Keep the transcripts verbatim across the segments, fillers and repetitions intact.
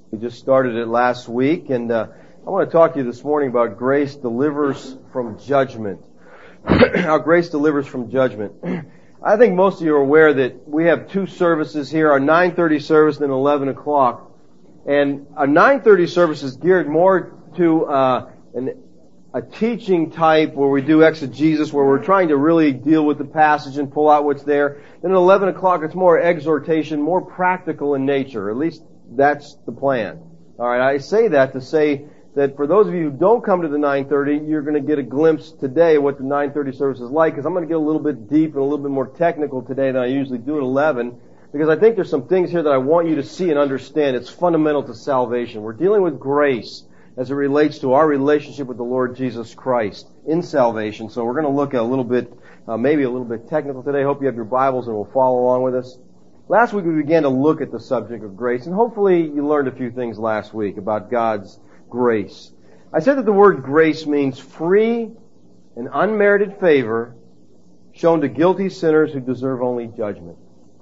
We just started it last week, and uh, I want to talk to you this morning about grace delivers from judgment. How grace delivers from judgment. I think most of you are aware that we have two services here, our nine thirty service and eleven o'clock. And our nine thirty service is geared more to uh, an, a teaching type where we do exegesis, where we're trying to really deal with the passage and pull out what's there. Then at eleven o'clock, it's more exhortation, more practical in nature. At least that's the plan. All right, I say that to say that for those of you who don't come to the nine thirty, you're going to get a glimpse today of what the nine thirty service is like, because I'm going to get a little bit deep and a little bit more technical today than I usually do at eleven, because I think there's some things here that I want you to see and understand. It's fundamental to salvation. We're dealing with grace as it relates to our relationship with the Lord Jesus Christ in salvation. So we're going to look at a little bit, uh, maybe a little bit technical today. Hope you have your Bibles and will follow along with us. Last week we began to look at the subject of grace, and hopefully you learned a few things last week about God's grace. I said that the word grace means free and unmerited favor shown to guilty sinners who deserve only judgment.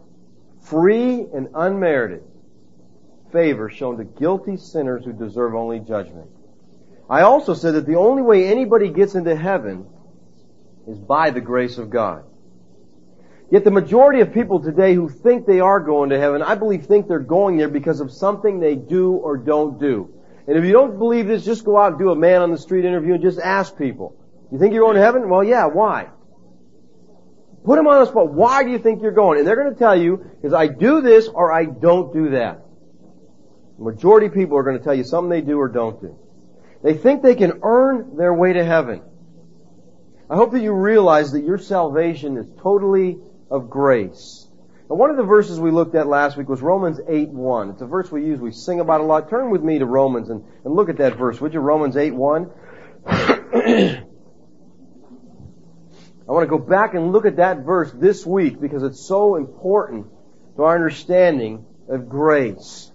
Free and unmerited favor shown to guilty sinners who deserve only judgment. I also said that the only way anybody gets into heaven is by the grace of God. Yet the majority of people today who think they are going to heaven, I believe think they're going there because of something they do or don't do. And if you don't believe this, just go out and do a man on the street interview and just ask people. You think you're going to heaven? Well, yeah, why? Put them on the spot. Why do you think you're going? And they're going to tell you, because I do this or I don't do that. The majority of people are going to tell you something they do or don't do. They think they can earn their way to heaven. I hope that you realize that your salvation is totally of grace. Now, one of the verses we looked at last week was Romans eight one. It's a verse we use, we sing about a lot. Turn with me to Romans and, and look at that verse, would you? Romans eight one. I want to go back and look at that verse this week because it's so important to our understanding of grace.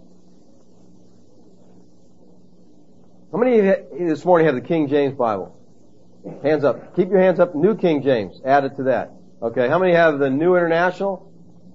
How many of you this morning have the King James Bible? Hands up. Keep your hands up. New King James. Add it to that. Okay. How many have the New International?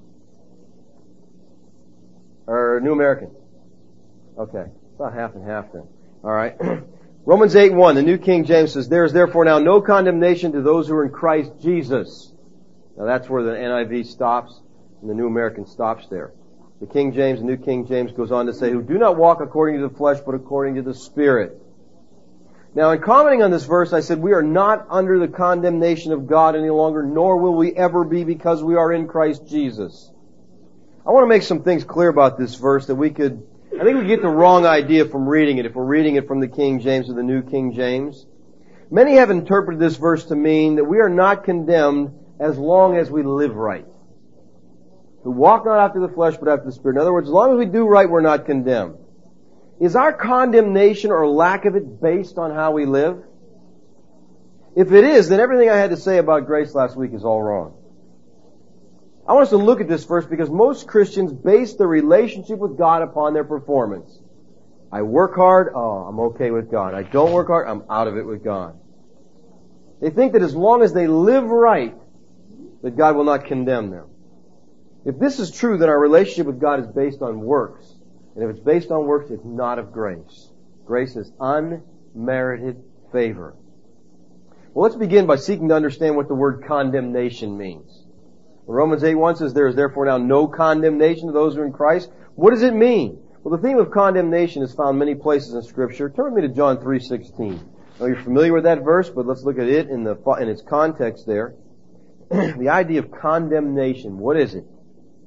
Or New American? Okay. About half and half then. Alright. Romans eight one, the New King James says, "There is therefore now no condemnation to those who are in Christ Jesus." Now that's where the N I V stops and the New American stops there. The King James, the New King James goes on to say, "Who do not walk according to the flesh, but according to the Spirit." Now, in commenting on this verse, I said we are not under the condemnation of God any longer, nor will we ever be because we are in Christ Jesus. I want to make some things clear about this verse that we could, I think we get the wrong idea from reading it, if we're reading it from the King James or the New King James. Many have interpreted this verse to mean that we are not condemned as long as we live right. Who walk not after the flesh, but after the Spirit. In other words, as long as we do right, we're not condemned. Is our condemnation or lack of it based on how we live? If it is, then everything I had to say about grace last week is all wrong. I want us to look at this first because most Christians base their relationship with God upon their performance. I work hard, oh, I'm okay with God. I don't work hard, I'm out of it with God. They think that as long as they live right, that God will not condemn them. If this is true, then our relationship with God is based on works. And if it's based on works, it's not of grace. Grace is unmerited favor. Well, let's begin by seeking to understand what the word condemnation means. Romans eight one says, "There is therefore now no condemnation to those who are in Christ." What does it mean? Well, the theme of condemnation is found many places in Scripture. Turn with me to John three sixteen. Now, you're familiar with that verse, but let's look at it in the in its context there. The idea of condemnation, what is it?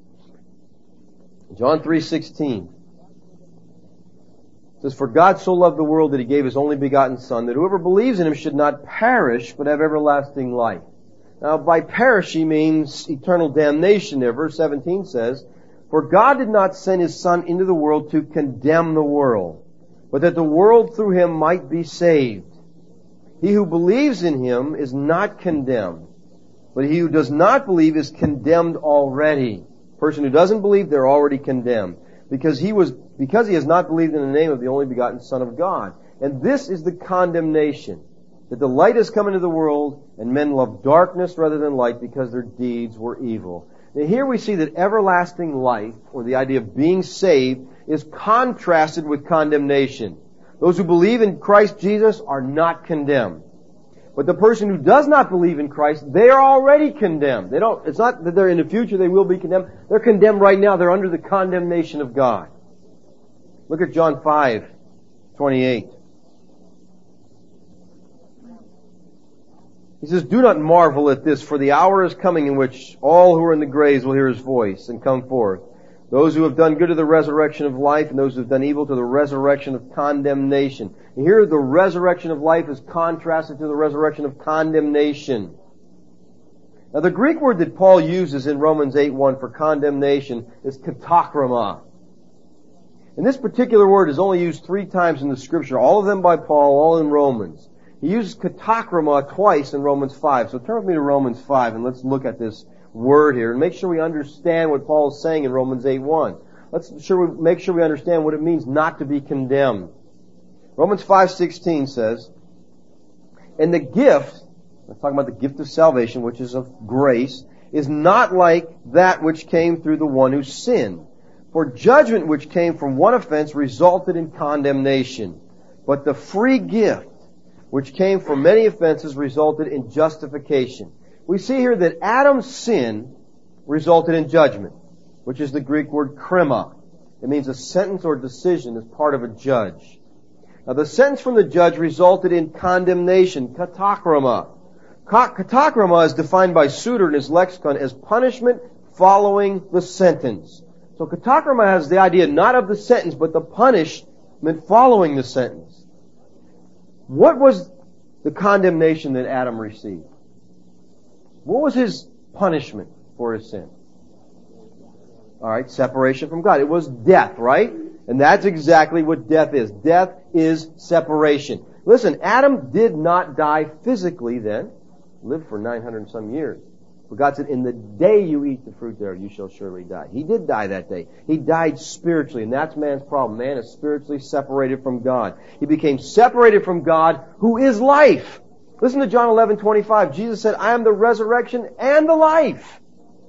John three sixteen. It says, "For God so loved the world that He gave His only begotten Son, that whoever believes in Him should not perish, but have everlasting life." Now, by perish, He means eternal damnation there. Verse seventeen says, "For God did not send His Son into the world to condemn the world, but that the world through Him might be saved. He who believes in Him is not condemned, but he who does not believe is condemned already." Person who doesn't believe, they're already condemned. Because he was, because he has not believed in the name of the only begotten Son of God. And this is the condemnation, that the light has come into the world, and men love darkness rather than light because their deeds were evil. Now here we see that everlasting life, or the idea of being saved, is contrasted with condemnation. Those who believe in Christ Jesus are not condemned. But the person who does not believe in Christ, they are already condemned. They don't, it's not that they're in the future they will be condemned. They're condemned right now. They're under the condemnation of God. Look at John five twenty-eight. He says, "Do not marvel at this, for the hour is coming in which all who are in the graves will hear His voice and come forth. Those who have done good to the resurrection of life, and those who have done evil to the resurrection of condemnation." And here the resurrection of life is contrasted to the resurrection of condemnation. Now the Greek word that Paul uses in Romans eight one for condemnation is katakrama. And this particular word is only used three times in the Scripture, all of them by Paul, all in Romans. He uses katakrama twice in Romans five. So turn with me to Romans five and let's look at this word here and make sure we understand what Paul is saying in Romans eight one. Let's sure we, make sure we understand what it means not to be condemned. Romans five sixteen says, "And the gift," I'm talking about the gift of salvation, which is of grace, "is not like that which came through the one who sinned. For judgment which came from one offense resulted in condemnation. But the free gift which came from many offenses resulted in justification." We see here that Adam's sin resulted in judgment, which is the Greek word krima. It means a sentence or decision as part of a judge. Now the sentence from the judge resulted in condemnation, katakrama. Katakrama is defined by Suter in his lexicon as punishment following the sentence. So katakrama has the idea not of the sentence, but the punishment following the sentence. What was the condemnation that Adam received? What was his punishment for his sin? Alright, separation from God. It was death, right? And that's exactly what death is. Death is separation. Listen, Adam did not die physically then. Lived for nine hundred and some years. For God said, "In the day you eat the fruit thereof, you shall surely die." He did die that day. He died spiritually, and that's man's problem. Man is spiritually separated from God. He became separated from God, who is life. Listen to John eleven twenty-five. Jesus said, "I am the resurrection and the life."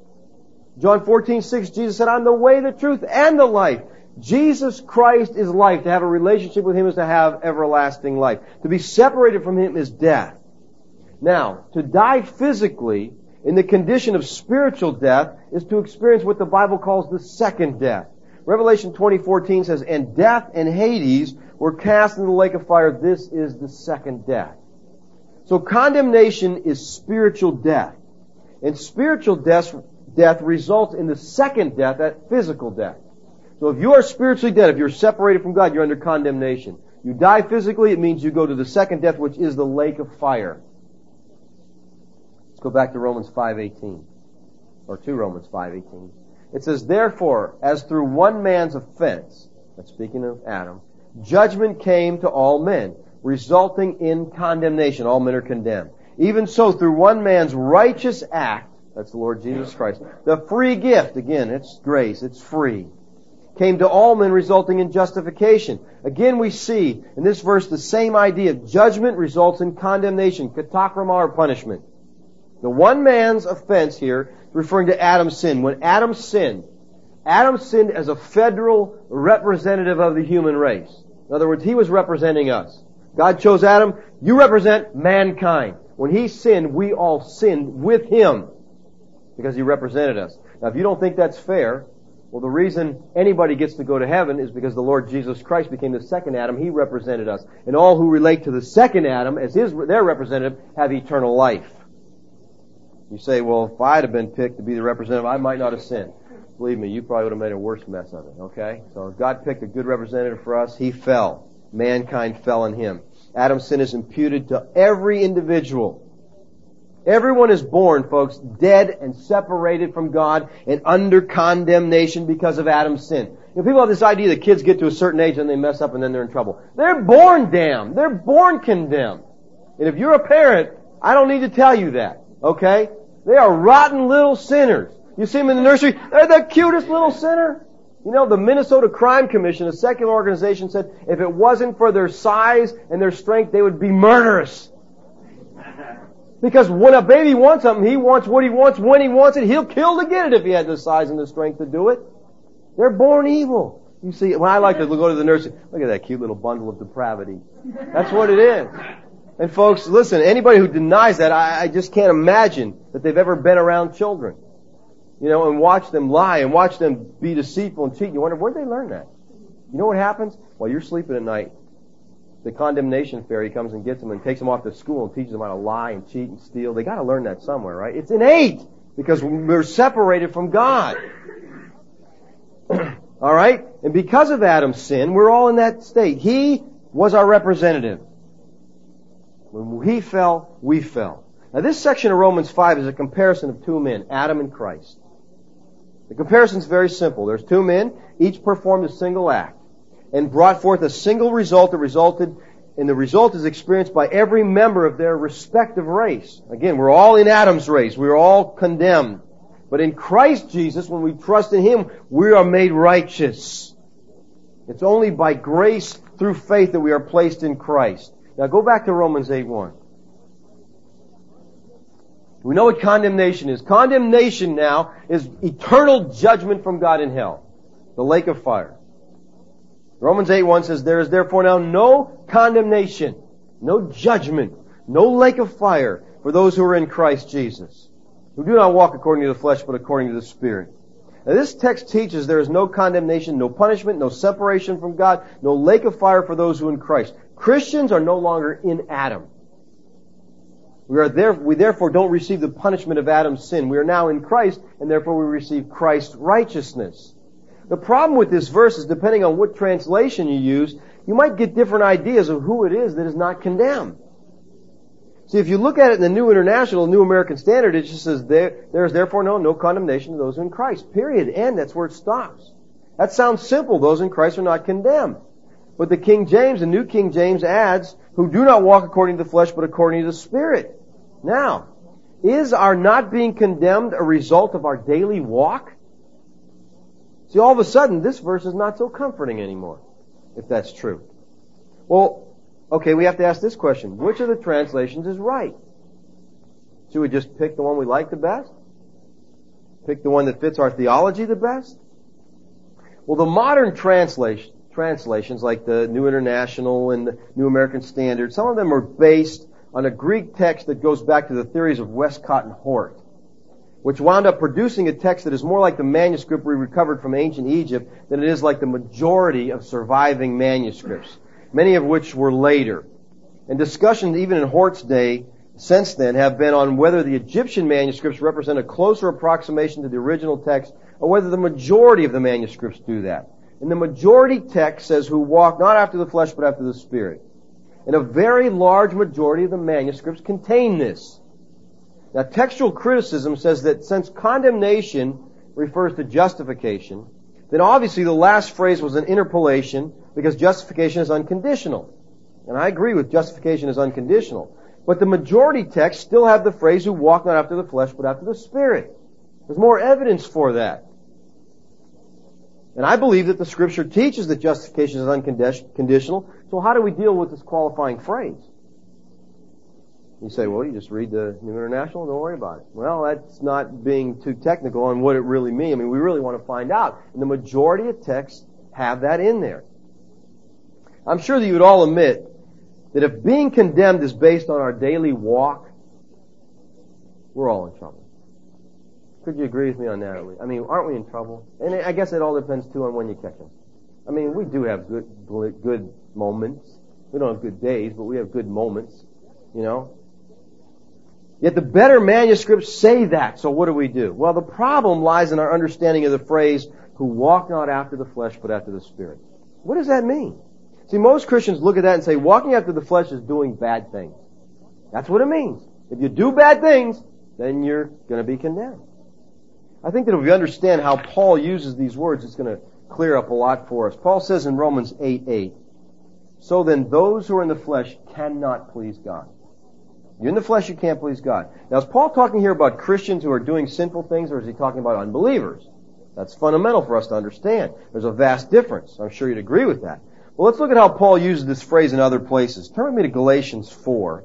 John fourteen six, Jesus said, "I'm the way, the truth, and the life." Jesus Christ is life. To have a relationship with Him is to have everlasting life. To be separated from Him is death. Now, to die physically in the condition of spiritual death is to experience what the Bible calls the second death. Revelation twenty fourteen says, "And death and Hades were cast into the lake of fire. This is the second death." So condemnation is spiritual death. And spiritual death, death results in the second death, that physical death. So if you are spiritually dead, if you're separated from God, you're under condemnation. You die physically, it means you go to the second death, which is the lake of fire. Let's go back to Romans five eighteen. Or to Romans five eighteen. It says, "Therefore, as through one man's offense," that's speaking of Adam, "judgment came to all men, resulting in condemnation." All men are condemned. "Even so, through one man's righteous act," that's the Lord Jesus Christ, "the free gift," again, it's grace, it's free, "came to all men, resulting in justification." Again, we see in this verse the same idea. Judgment results in condemnation, katakrama, or punishment. The one man's offense here is referring to Adam's sin. When Adam sinned, Adam sinned as a federal representative of the human race. In other words, he was representing us. God chose Adam. You represent mankind. When he sinned, we all sinned with him because he represented us. Now, if you don't think that's fair, well, the reason anybody gets to go to heaven is because the Lord Jesus Christ became the second Adam. He represented us. And all who relate to the second Adam as his, their representative have eternal life. You say, well, if I'd have been picked to be the representative, I might not have sinned. Believe me, you probably would have made a worse mess of it, okay? So God picked a good representative for us. He fell. Mankind fell in him. Adam's sin is imputed to every individual. Everyone is born, folks, dead and separated from God and under condemnation because of Adam's sin. You know, people have this idea that kids get to a certain age and they mess up and then they're in trouble. They're born damned. They're born condemned. And if you're a parent, I don't need to tell you that, okay? They are rotten little sinners. You see them in the nursery, they're the cutest little sinner. You know, the Minnesota Crime Commission, a secular organization, said if it wasn't for their size and their strength, they would be murderous. Because when a baby wants something, he wants what he wants when he wants it. He'll kill to get it if he had the size and the strength to do it. They're born evil. You see, when I like to go to the nursery, look at that cute little bundle of depravity. That's what it is. And folks, listen, anybody who denies that, I, I just can't imagine that they've ever been around children. You know, and watch them lie and watch them be deceitful and cheat. You wonder, where'd they learn that? You know what happens? While you're sleeping at night, the condemnation fairy comes and gets them and takes them off to school and teaches them how to lie and cheat and steal. They gotta learn that somewhere, right? It's innate because we're separated from God. All right? And because of Adam's sin, we're all in that state. He was our representative. When he fell, we fell. Now this section of Romans five is a comparison of two men, Adam and Christ. The comparison is very simple. There's two men, each performed a single act and brought forth a single result that resulted, and the result is experienced by every member of their respective race. Again, we're all in Adam's race. We're all condemned. But in Christ Jesus, when we trust in Him, we are made righteous. It's only by grace through faith that we are placed in Christ. Now go back to Romans eight one. We know what condemnation is. Condemnation now is eternal judgment from God in hell, the lake of fire. Romans eight one says, there is therefore now no condemnation, no judgment, no lake of fire for those who are in Christ Jesus, who do not walk according to the flesh, but according to the Spirit. Now this text teaches there is no condemnation, no punishment, no separation from God, no lake of fire for those who are in Christ. Christians are no longer in Adam. We are there, we therefore don't receive the punishment of Adam's sin. We are now in Christ, and therefore we receive Christ's righteousness. The problem with this verse is, depending on what translation you use, you might get different ideas of who it is that is not condemned. See, if you look at it in the New International, New American Standard, it just says, there, there is therefore no, no condemnation to those who are in Christ. Period. End. That's where it stops. That sounds simple. Those in Christ are not condemned. But the King James, the New King James adds, who do not walk according to the flesh, but according to the Spirit. Now, is our not being condemned a result of our daily walk? See, all of a sudden, this verse is not so comforting anymore, if that's true. Well, okay, we have to ask this question. Which of the translations is right? Should we just pick the one we like the best? Pick the one that fits our theology the best? Well, the modern translation, translations, like the New International and the New American Standard, some of them are based on a Greek text that goes back to the theories of Westcott and Hort, which wound up producing a text that is more like the manuscript we recovered from ancient Egypt than it is like the majority of surviving manuscripts, many of which were later. And discussions even in Hort's day since then have been on whether the Egyptian manuscripts represent a closer approximation to the original text or whether the majority of the manuscripts do that. And the majority text says, who walk not after the flesh but after the Spirit. And a very large majority of the manuscripts contain this. Now, textual criticism says that since condemnation refers to justification, then obviously the last phrase was an interpolation because justification is unconditional. And I agree with justification is unconditional. But the majority text still have the phrase, who walk not after the flesh but after the Spirit. There's more evidence for that. And I believe that the Scripture teaches that justification is unconditional. So how do we deal with this qualifying phrase? You say, well, you just read the New International, don't worry about it. Well, that's not being too technical on what it really means. I mean, we really want to find out. And the majority of texts have that in there. I'm sure that you would all admit that if being condemned is based on our daily walk, we're all in trouble. Could you agree with me on that? I mean, aren't we in trouble? And I guess it all depends, too, on when you catch them. I mean, we do have good good moments. We don't have good days, but we have good moments, you know. Yet the better manuscripts say that, so what do we do? Well, the problem lies in our understanding of the phrase, who walk not after the flesh, but after the Spirit. What does that mean? See, most Christians look at that and say, walking after the flesh is doing bad things. That's what it means. If you do bad things, then you're going to be condemned. I think that if we understand how Paul uses these words, it's going to clear up a lot for us. Paul says in Romans eight eight, so then those who are in the flesh cannot please God. You're in the flesh, you can't please God. Now, is Paul talking here about Christians who are doing sinful things, or is he talking about unbelievers? That's fundamental for us to understand. There's a vast difference. I'm sure you'd agree with that. Well, let's look at how Paul uses this phrase in other places. Turn with me to Galatians four.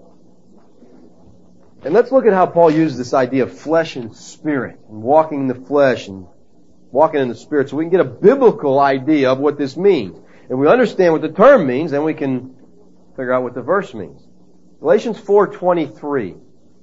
And let's look at how Paul uses this idea of flesh and spirit, and walking in the flesh and walking in the Spirit, so we can get a biblical idea of what this means. If we understand what the term means, then we can figure out what the verse means. Galatians four twenty-three.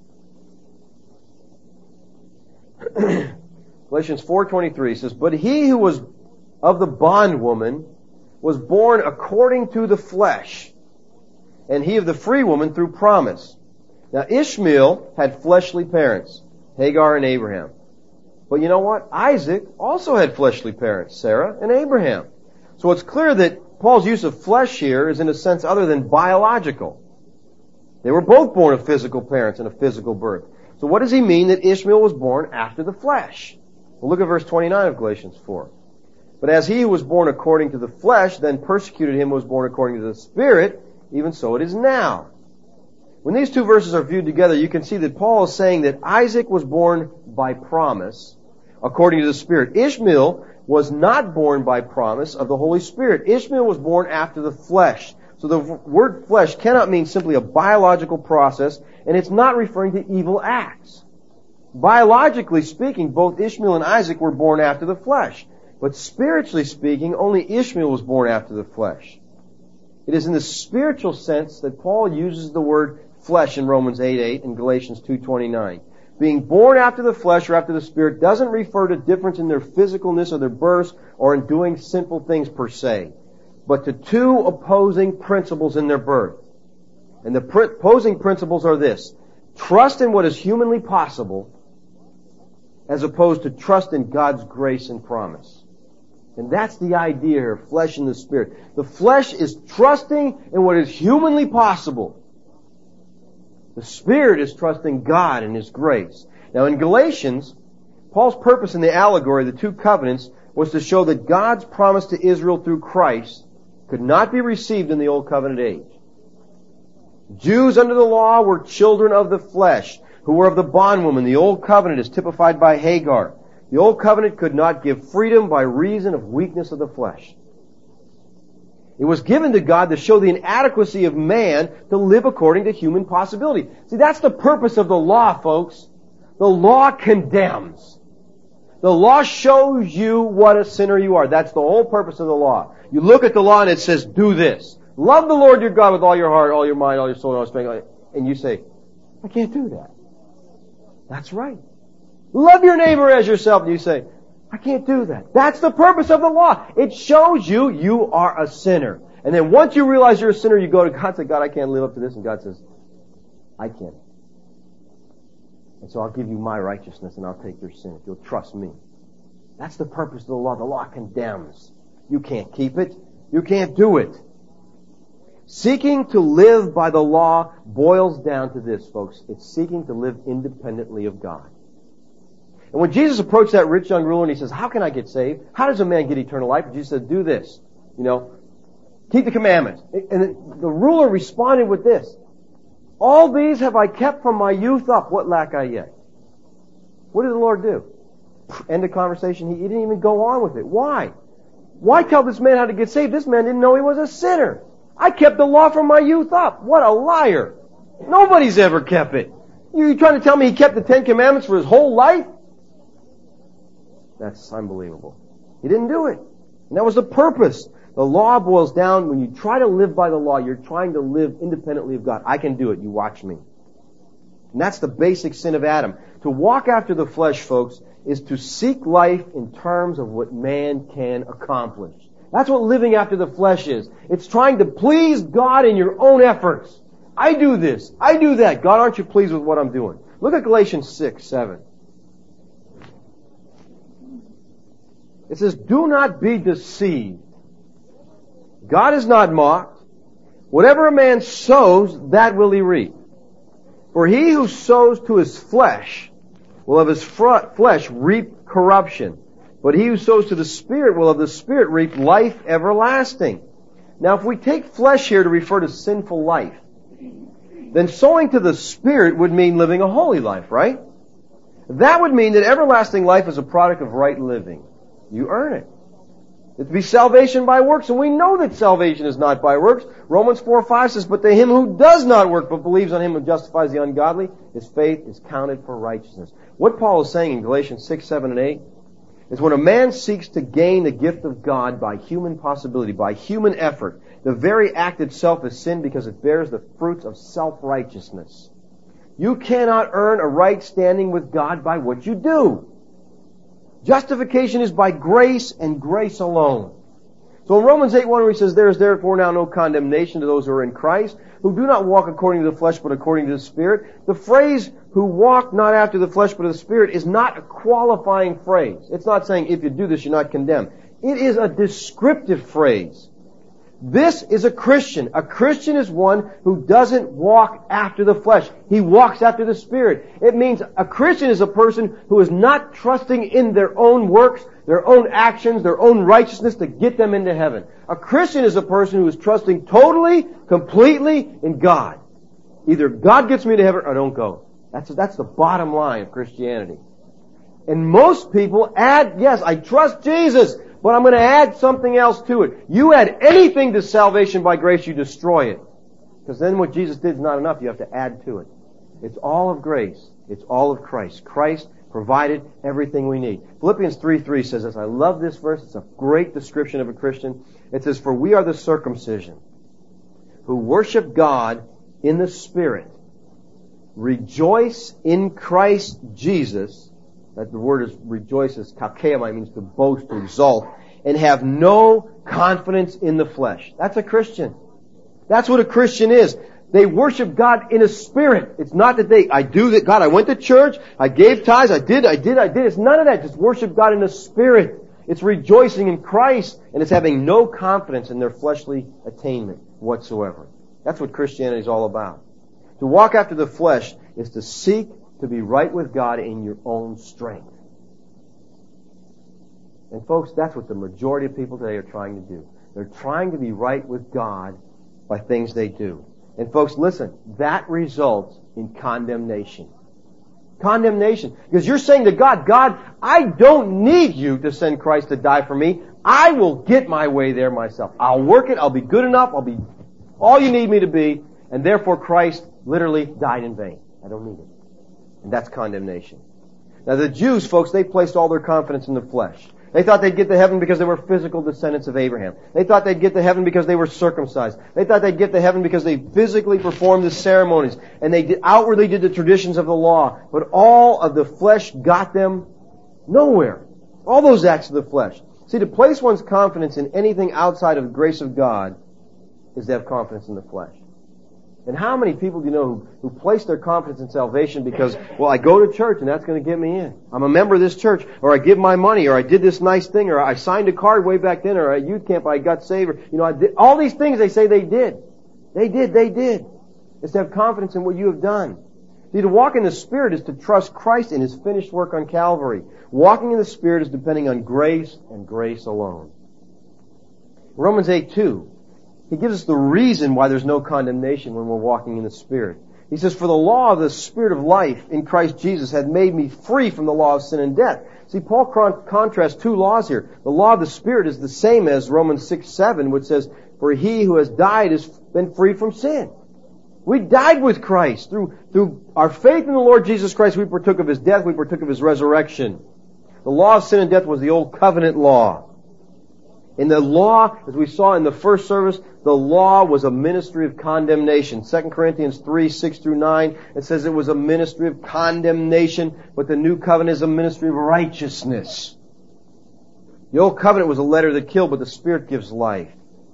Galatians four twenty-three says, "But he who was of the bondwoman was born according to the flesh, and he of the free woman through promise. Now Ishmael had fleshly parents, Hagar and Abraham. But you know what? Isaac also had fleshly parents, Sarah and Abraham. So it's clear that Paul's use of flesh here is in a sense other than biological. They were both born of physical parents and a physical birth. So what does he mean that Ishmael was born after the flesh? Well, look at verse twenty-nine of Galatians four. But as he who was born according to the flesh then persecuted him who was born according to the Spirit, even so it is now. When these two verses are viewed together, you can see that Paul is saying that Isaac was born by promise according to the Spirit. Ishmael was not born by promise of the Holy Spirit. Ishmael was born after the flesh. So the word flesh cannot mean simply a biological process, and it's not referring to evil acts. Biologically speaking, both Ishmael and Isaac were born after the flesh. But spiritually speaking, only Ishmael was born after the flesh. It is in the spiritual sense that Paul uses the word flesh in Romans eight eight and Galatians two twenty-nine. Being born after the flesh or after the Spirit doesn't refer to difference in their physicalness or their births or in doing sinful things per se, but to two opposing principles in their birth. And the opposing principles are this: trust in what is humanly possible as opposed to trust in God's grace and promise. And that's the idea here, flesh and the Spirit. The flesh is trusting in what is humanly possible. The Spirit is trusting God and His grace. Now in Galatians, Paul's purpose in the allegory, the two covenants, was to show that God's promise to Israel through Christ could not be received in the Old Covenant age. Jews under the law were children of the flesh, who were of the bondwoman. The Old Covenant is typified by Hagar. The Old Covenant could not give freedom by reason of weakness of the flesh. It was given to God to show the inadequacy of man to live according to human possibility. See, that's the purpose of the law, folks. The law condemns. The law shows you what a sinner you are. That's the whole purpose of the law. You look at the law and it says, do this. Love the Lord your God with all your heart, all your mind, all your soul, and all your strength. And you say, I can't do that. That's right. Love your neighbor as yourself. And you say, I can't do that. That's the purpose of the law. It shows you you are a sinner. And then once you realize you're a sinner, you go to God and say, God, I can't live up to this. And God says, I can. And so I'll give you my righteousness and I'll take your sin if you'll trust me. That's the purpose of the law. The law condemns. You can't keep it. You can't do it. Seeking to live by the law boils down to this, folks. It's seeking to live independently of God. And when Jesus approached that rich young ruler and he says, how can I get saved? How does a man get eternal life? And Jesus said, do this. You know, keep the commandments. And the ruler responded with this: all these have I kept from my youth up. What lack I yet? What did the Lord do? End of conversation. He didn't even go on with it. Why? Why tell this man how to get saved? This man didn't know he was a sinner. I kept the law from my youth up. What a liar. Nobody's ever kept it. You trying to tell me he kept the Ten Commandments for his whole life? That's unbelievable. He didn't do it. And that was the purpose. The law boils down, when you try to live by the law, you're trying to live independently of God. I can do it. You watch me. And that's the basic sin of Adam. To walk after the flesh, folks, is to seek life in terms of what man can accomplish. That's what living after the flesh is. It's trying to please God in your own efforts. I do this. I do that. God, aren't you pleased with what I'm doing? Look at Galatians six, seven. It says, do not be deceived. God is not mocked. Whatever a man sows, that will he reap. For he who sows to his flesh will of his flesh reap corruption. But he who sows to the Spirit will of the Spirit reap life everlasting. Now, if we take flesh here to refer to sinful life, then sowing to the Spirit would mean living a holy life, right? That would mean that everlasting life is a product of right living. You earn it. It's to be salvation by works, and we know that salvation is not by works. Romans four five says, but to him who does not work but believes on him who justifies the ungodly, his faith is counted for righteousness. What Paul is saying in Galatians six, seven, and eight is when a man seeks to gain the gift of God by human possibility, by human effort. The very act itself is sin because it bears the fruits of self-righteousness. You cannot earn a right standing with God by what you do. Justification is by grace and grace alone. So in Romans eight one, where he says, "There is therefore now no condemnation to those who are in Christ, who do not walk according to the flesh, but according to the Spirit." The phrase, "who walk not after the flesh, but of the Spirit," is not a qualifying phrase. It's not saying, if you do this, you're not condemned. It is a descriptive phrase. This is a Christian. A Christian is one who doesn't walk after the flesh. He walks after the Spirit. It means a Christian is a person who is not trusting in their own works, their own actions, their own righteousness to get them into heaven. A Christian is a person who is trusting totally, completely in God. Either God gets me to heaven or I don't go. That's, that's the bottom line of Christianity. And most people add, yes, I trust Jesus, but I'm going to add something else to it. You add anything to salvation by grace, you destroy it. Because then what Jesus did is not enough. You have to add to it. It's all of grace. It's all of Christ. Christ provided everything we need. Philippians three three says this. I love this verse. It's a great description of a Christian. It says, "For we are the circumcision who worship God in the Spirit, rejoice in Christ Jesus." That the word is rejoice is kakemai, means to boast, to exalt, and have no confidence in the flesh. That's a Christian. That's what a Christian is. They worship God in a spirit. It's not that they, I do that, God, I went to church, I gave tithes, I did, I did, I did. It's none of that. Just worship God in a spirit. It's rejoicing in Christ, and it's having no confidence in their fleshly attainment whatsoever. That's what Christianity is all about. To walk after the flesh is to seek to be right with God in your own strength. And folks, that's what the majority of people today are trying to do. They're trying to be right with God by things they do. And folks, listen, that results in condemnation. Condemnation. Because you're saying to God, God, I don't need you to send Christ to die for me. I will get my way there myself. I'll work it. I'll be good enough. I'll be all you need me to be. And therefore Christ literally died in vain. I don't need it. And that's condemnation. Now the Jews, folks, they placed all their confidence in the flesh. They thought they'd get to heaven because they were physical descendants of Abraham. They thought they'd get to heaven because they were circumcised. They thought they'd get to heaven because they physically performed the ceremonies and they did, outwardly did the traditions of the law. But all of the flesh got them nowhere. All those acts of the flesh. See, to place one's confidence in anything outside of the grace of God is to have confidence in the flesh. And how many people do you know who, who place their confidence in salvation because, well, I go to church and that's going to get me in. I'm a member of this church, or I give my money, or I did this nice thing, or I signed a card way back then, or at youth camp I got saved, or, you know, I did all these things they say they did. They did, they did. It's to have confidence in what you have done. See, to walk in the Spirit is to trust Christ in His finished work on Calvary. Walking in the Spirit is depending on grace and grace alone. Romans eight two. He gives us the reason why there's no condemnation when we're walking in the Spirit. He says, "For the law of the Spirit of life in Christ Jesus had made me free from the law of sin and death." See, Paul contrasts two laws here. The law of the Spirit is the same as Romans six seven, which says, "For he who has died has been free from sin." We died with Christ. Through, through our faith in the Lord Jesus Christ, we partook of His death, we partook of His resurrection. The law of sin and death was the old covenant law. In the law, as we saw in the first service, the law was a ministry of condemnation. Second Corinthians three, six through nine, it says it was a ministry of condemnation, but the new covenant is a ministry of righteousness. The old covenant was a letter that killed, but the Spirit gives life.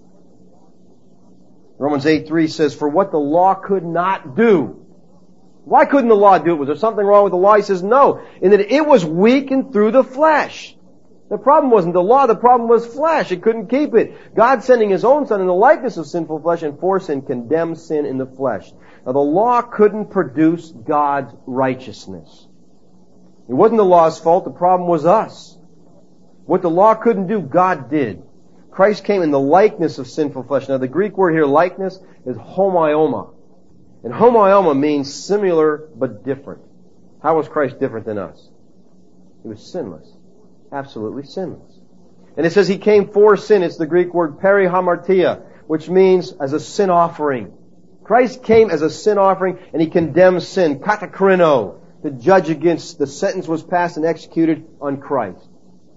Romans eight three says, "For what the law could not do." Why couldn't the law do it? Was there something wrong with the law? He says no, in that it was weakened through the flesh. The problem wasn't the law, the problem was flesh. It couldn't keep it. God sending His own Son in the likeness of sinful flesh and for sin condemned sin in the flesh. Now the law couldn't produce God's righteousness. It wasn't the law's fault, the problem was us. What the law couldn't do, God did. Christ came in the likeness of sinful flesh. Now the Greek word here, likeness, is homioma. And homioma means similar but different. How was Christ different than us? He was sinless. Absolutely sinless. And it says He came for sin. It's the Greek word perihamartia, which means as a sin offering. Christ came as a sin offering and He condemns sin, katakrino, to judge against. The sentence was passed and executed on Christ.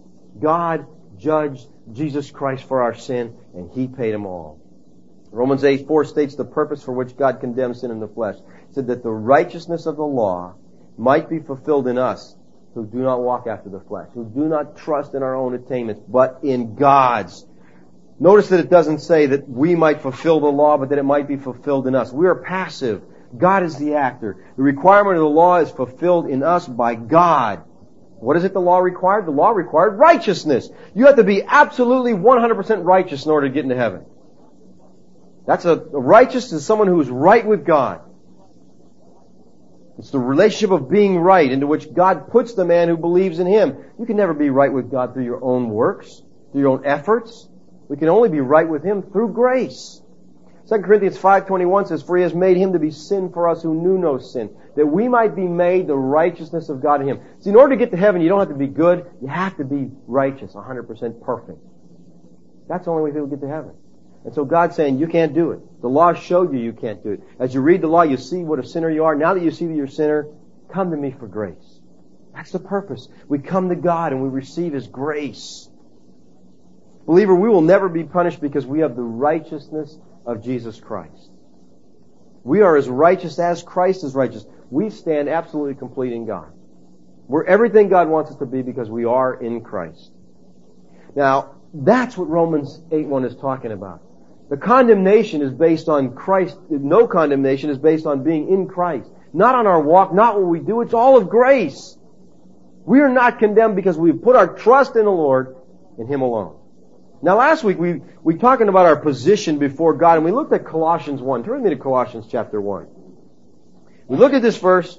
God judged Jesus Christ for our sin, and He paid them all. Romans eight four states the purpose for which God condemns sin in the flesh. It said that the righteousness of the law might be fulfilled in us who do not walk after the flesh, who do not trust in our own attainments, but in God's. Notice that it doesn't say that we might fulfill the law, but that it might be fulfilled in us. We are passive. God is the actor. The requirement of the law is fulfilled in us by God. What is it the law required? The law required righteousness. You have to be absolutely one hundred percent righteous in order to get into heaven. That's a, a righteous is someone who is right with God. It's the relationship of being right into which God puts the man who believes in Him. You can never be right with God through your own works, through your own efforts. We can only be right with Him through grace. Second Corinthians five twenty-one says, "For He has made Him to be sin for us who knew no sin, that we might be made the righteousness of God in Him." See, in order to get to heaven, you don't have to be good. You have to be righteous, one hundred percent perfect. That's the only way people get to heaven. And so God's saying, you can't do it. The law showed you you can't do it. As you read the law, you see what a sinner you are. Now that you see that you're a sinner, come to me for grace. That's the purpose. We come to God and we receive His grace. Believer, we will never be punished because we have the righteousness of Jesus Christ. We are as righteous as Christ is righteous. We stand absolutely complete in God. We're everything God wants us to be because we are in Christ. Now, that's what Romans eight one is talking about. The condemnation is based on Christ. No condemnation is based on being in Christ. Not on our walk, not what we do. It's all of grace. We are not condemned because we put our trust in the Lord, in Him alone. Now last week we, we talking about our position before God, and we looked at Colossians one. Turn with me to Colossians chapter one. We looked at this verse.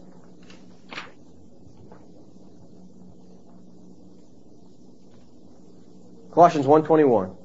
Colossians one twenty-one.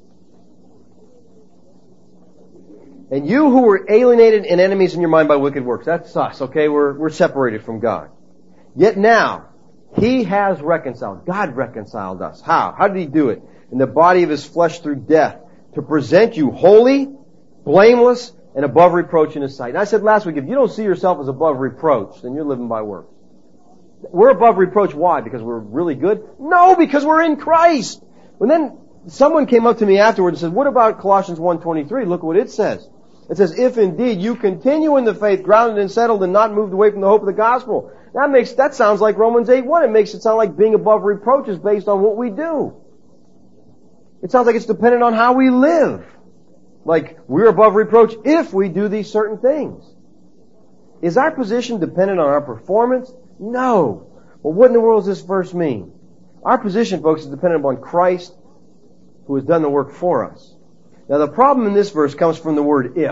"And you who were alienated and enemies in your mind by wicked works." That's us, okay? We're, we're separated from God. "Yet now, He has reconciled." God reconciled us. How? How did He do it? "In the body of His flesh through death, to present you holy, blameless, and above reproach in His sight." And I said last week, if you don't see yourself as above reproach, then you're living by works. We're above reproach. Why? Because we're really good? No, because we're in Christ. And then someone came up to me afterwards and said, what about Colossians one twenty-three? Look what it says. It says, "If indeed you continue in the faith, grounded and settled, and not moved away from the hope of the gospel." That makes, that sounds like Romans eight one. It makes it sound like being above reproach is based on what we do. It sounds like it's dependent on how we live. Like, we're above reproach if we do these certain things. Is our position dependent on our performance? No. Well, what in the world does this verse mean? Our position, folks, is dependent upon Christ, who has done the work for us. Now, the problem in this verse comes from the word if.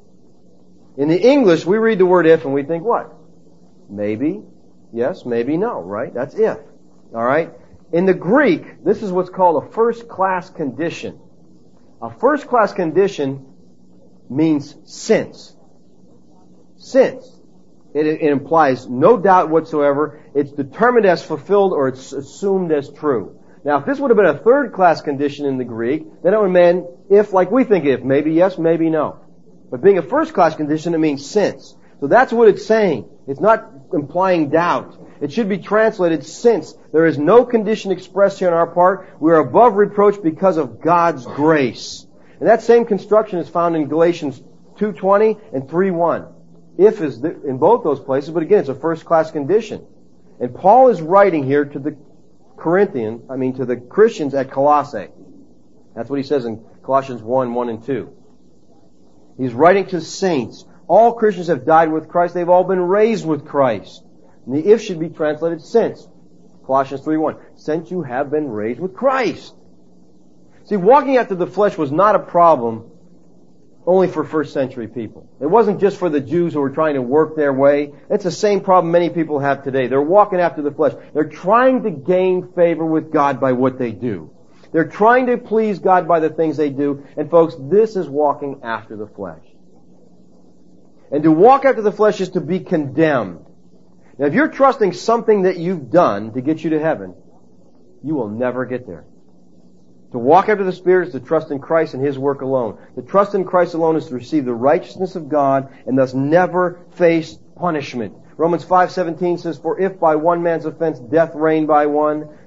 In the English, we read the word if and we think what? Maybe, yes, maybe no, right? That's if. Alright? In the Greek, this is what's called a first-class condition. A first-class condition means since. Since. It, it implies no doubt whatsoever. It's determined as fulfilled or it's assumed as true. Now, if this would have been a third-class condition in the Greek, then it would have meant if, like we think if. Maybe yes, maybe no. But being a first-class condition, it means since. So that's what it's saying. It's not implying doubt. It should be translated since. There is no condition expressed here on our part. We are above reproach because of God's grace. And that same construction is found in Galatians two twenty and three one. If is the, in both those places, but again, it's a first-class condition. And Paul is writing here to the Corinthians, I mean to the Christians at Colossae. That's what he says in Colossians one, one and two. He's writing to saints. All Christians have died with Christ. They've all been raised with Christ. And the if should be translated since. Colossians three one. Since you have been raised with Christ. See, walking after the flesh was not a problem only for first century people. It wasn't just for the Jews who were trying to work their way. It's the same problem many people have today. They're walking after the flesh. They're trying to gain favor with God by what they do. They're trying to please God by the things they do. And folks, this is walking after the flesh. And to walk after the flesh is to be condemned. Now, if you're trusting something that you've done to get you to heaven, you will never get there. To walk after the Spirit is to trust in Christ and His work alone. To trust in Christ alone is to receive the righteousness of God and thus never face punishment. Romans five seventeen says, "For if by one man's offense death reigned by one,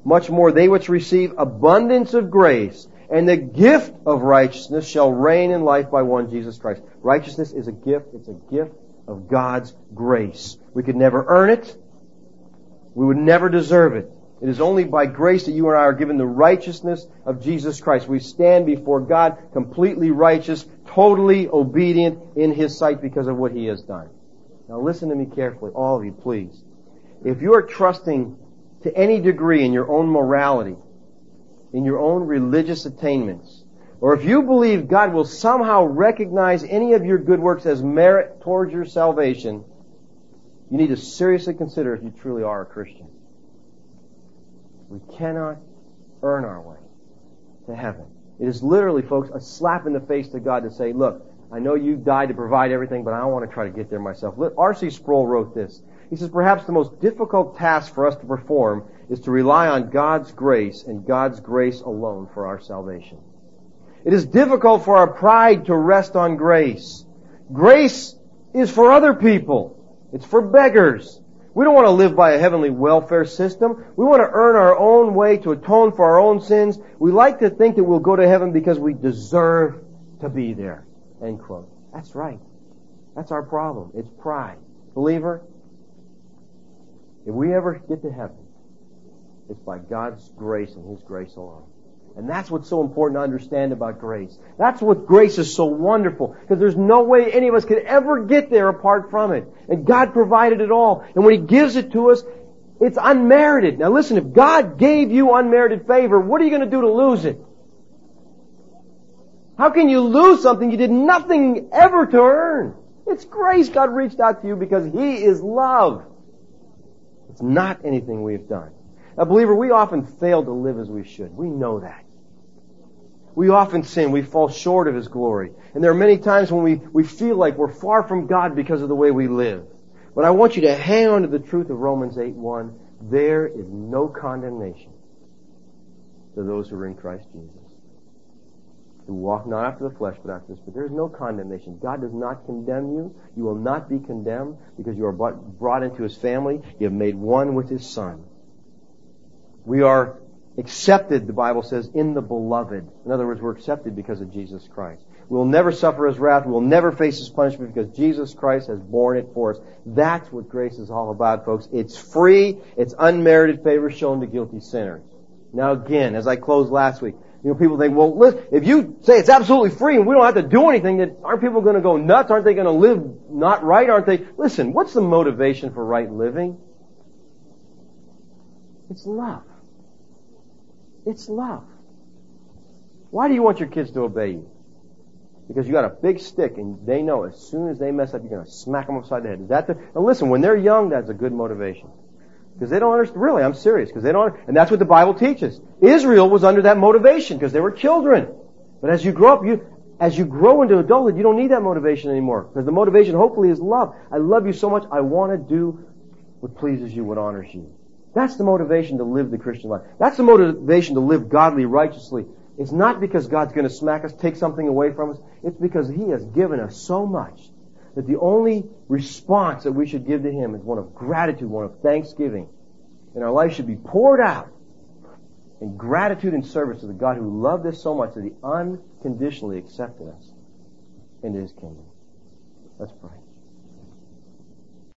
much more they which receive abundance of grace and the gift of righteousness shall reign in life by one Jesus Christ. Righteousness is a gift. It's a gift of God's grace. We could never earn it. We would never deserve it. It is only by grace that you and I are given the righteousness of Jesus Christ. We stand before God completely righteous, totally obedient in His sight because of what He has done. Now listen to me carefully, all of you, please. If you are trusting to any degree in your own morality, in your own religious attainments, or if you believe God will somehow recognize any of your good works as merit towards your salvation, you need to seriously consider if you truly are a Christian. We cannot earn our way to heaven. It is literally, folks, a slap in the face to God to say, look, I know you died to provide everything, but I don't want to try to get there myself. R C Sproul wrote this. He says, perhaps the most difficult task for us to perform is to rely on God's grace and God's grace alone for our salvation. It is difficult for our pride to rest on grace. Grace is for other people. It's for beggars. We don't want to live by a heavenly welfare system. We want to earn our own way to atone for our own sins. We like to think that we'll go to heaven because we deserve to be there. End quote. That's right. That's our problem. It's pride. Believer, if we ever get to heaven, it's by God's grace and His grace alone. And that's what's so important to understand about grace. That's what grace is so wonderful. Because there's no way any of us could ever get there apart from it. And God provided it all. And when He gives it to us, it's unmerited. Now listen, if God gave you unmerited favor, what are you going to do to lose it? How can you lose something you did nothing ever to earn? It's grace. God reached out to you because He is love. It's not anything we have done. Now, believer, we often fail to live as we should. We know that. We often sin. We fall short of His glory. And there are many times when we, we feel like we're far from God because of the way we live. But I want you to hang on to the truth of Romans eight one. There is no condemnation to those who are in Christ Jesus, who walk not after the flesh but after the Spirit. There is no condemnation. God does not condemn you. You will not be condemned because you are brought into His family. You have made one with His Son. We are accepted, the Bible says, in the Beloved. In other words, we're accepted because of Jesus Christ. We will never suffer His wrath. We will never face His punishment because Jesus Christ has borne it for us. That's what grace is all about, folks. It's free. It's unmerited favor shown to guilty sinners. Now again, as I closed last week, you know, people think, well, listen, if you say it's absolutely free and we don't have to do anything, then aren't people going to go nuts? Aren't they going to live not right? Aren't they? Listen, what's the motivation for right living? It's love. It's love. Why do you want your kids to obey you? Because you got a big stick and they know as soon as they mess up, you're going to smack them upside the head. Is that the, now listen, when they're young, that's a good motivation. Because they don't understand, really, I'm serious, because they don't, and that's what the Bible teaches. Israel was under that motivation because they were children. But as you grow up, you, as you grow into adulthood, you don't need that motivation anymore. Because the motivation hopefully is love. I love you so much, I want to do what pleases you, what honors you. That's the motivation to live the Christian life. That's the motivation to live godly, righteously. It's not because God's going to smack us, take something away from us. It's because He has given us so much that the only response that we should give to Him is one of gratitude, one of thanksgiving. And our life should be poured out in gratitude and service to the God who loved us so much that He unconditionally accepted us into His kingdom. Let's pray.